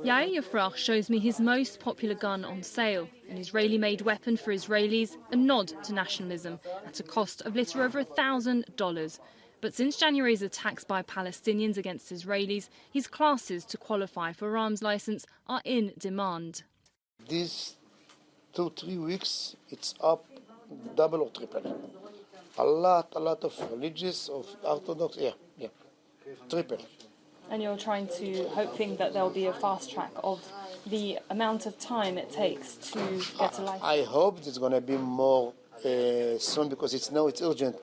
Yair Yafrach shows me his most popular gun on sale, an Israeli-made weapon for Israelis, a nod to nationalism, at a cost of little over $1,000. But since January's attacks by Palestinians against Israelis, his classes to qualify for arms license are in demand. These 2-3 weeks, it's up double or triple. A lot of religious, of Orthodox, yeah, triple. And you're hoping that there'll be a fast track of the amount of time it takes to get a license? I hope it's going to be more soon because it's urgent.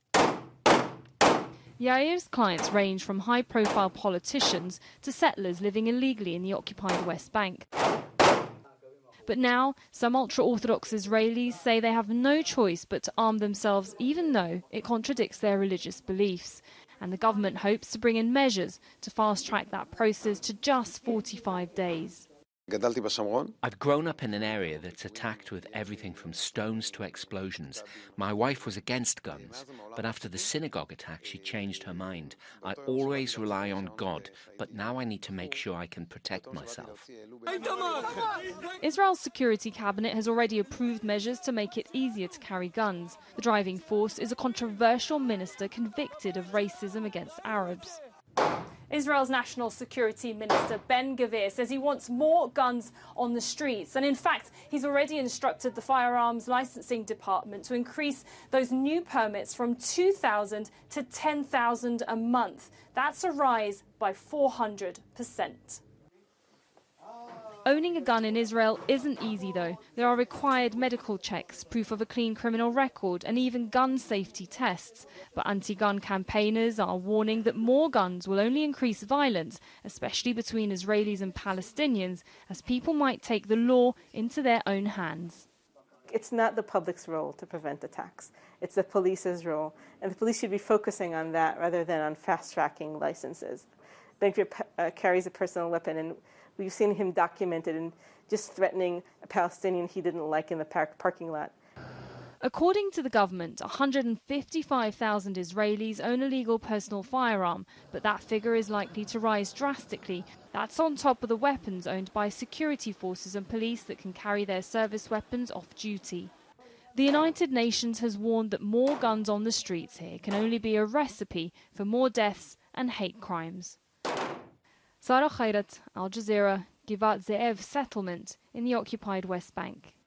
Yair's clients range from high-profile politicians to settlers living illegally in the occupied West Bank. But now, some ultra-Orthodox Israelis say they have no choice but to arm themselves, even though it contradicts their religious beliefs. And the government hopes to bring in measures to fast-track that process to just 45 days. I've grown up in an area that's attacked with everything from stones to explosions. My wife was against guns, but after the synagogue attack, she changed her mind. I always rely on God, but now I need to make sure I can protect myself. Israel's security cabinet has already approved measures to make it easier to carry guns. The driving force is a controversial minister convicted of racism against Arabs. Israel's National Security Minister Ben Gvir says he wants more guns on the streets. And in fact, he's already instructed the Firearms Licensing Department to increase those new permits from 2,000 to 10,000 a month. That's a rise by 400%. Owning a gun in Israel isn't easy, though. There are required medical checks, proof of a clean criminal record, and even gun safety tests. But anti-gun campaigners are warning that more guns will only increase violence, especially between Israelis and Palestinians, as people might take the law into their own hands. It's not the public's role to prevent attacks. It's the police's role. And the police should be focusing on that rather than on fast-tracking licenses. Ben Gvir carries a personal weapon, and we've seen him documented and just threatening a Palestinian he didn't like in the parking lot. According to the government, 155,000 Israelis own a legal personal firearm, but that figure is likely to rise drastically. That's on top of the weapons owned by security forces and police that can carry their service weapons off duty. The United Nations has warned that more guns on the streets here can only be a recipe for more deaths and hate crimes. Sarah Khairat, Al Jazeera, Givat Ze'ev settlement in the occupied West Bank.